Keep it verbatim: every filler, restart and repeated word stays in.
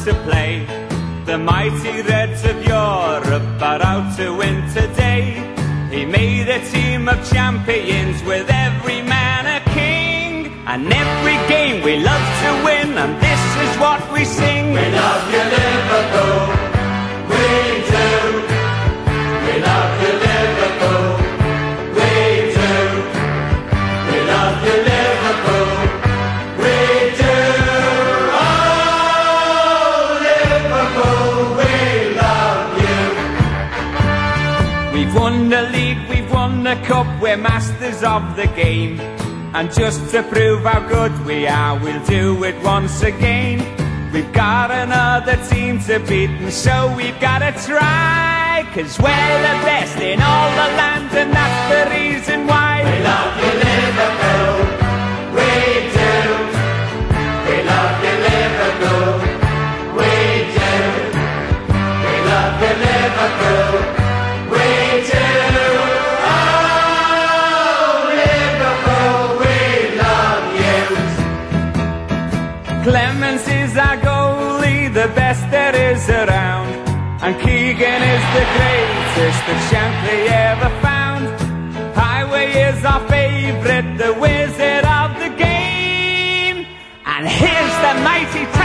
to play. The mighty Reds of Europe are out to win today. He made a team of champions with every man a king. And every game we love to win, and this is what we sing. We love you, Liverpool, we do. We love you, Liverpool, we do. We love you, Liverpool, we do. Oh, Liverpool, we love you. We've won the league, we've won the cup, we're masters of the game. And just to prove how good we are, we'll do it once again. We've got another team to beat, and so we've gotta try. Cause we're the best in all the land, and that's the reason why. We love you, Liverpool, we do. We love you, Liverpool, we do. We love you, Liverpool, we do. Clemens is our goalie, the best there is around. And Keegan is the greatest that Shankly ever found. Highway is our favourite, the wizard of the game. And here's the mighty